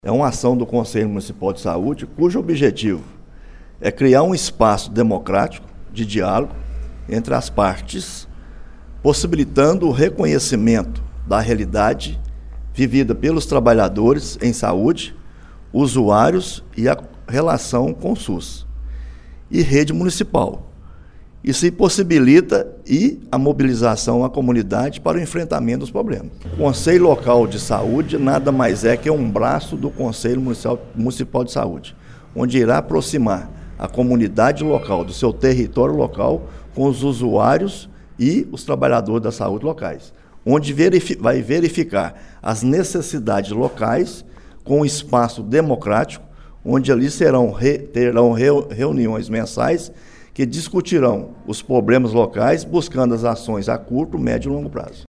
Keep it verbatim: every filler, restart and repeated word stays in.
É uma ação do Conselho Municipal de Saúde, cujo objetivo é criar um espaço democrático de diálogo entre as partes, possibilitando o reconhecimento da realidade vivida pelos trabalhadores em saúde, usuários e a relação com o SUS e rede municipal. Isso possibilita e a mobilização da comunidade para o enfrentamento dos problemas. O Conselho Local de Saúde nada mais é que um braço do Conselho Municipal de Saúde, onde irá aproximar a comunidade local do seu território local com os usuários e os trabalhadores da saúde locais, onde verifi- vai verificar as necessidades locais com um espaço democrático, onde ali serão re- terão reu- reuniões mensais que discutirão os problemas locais, buscando as ações a curto, médio e longo prazo.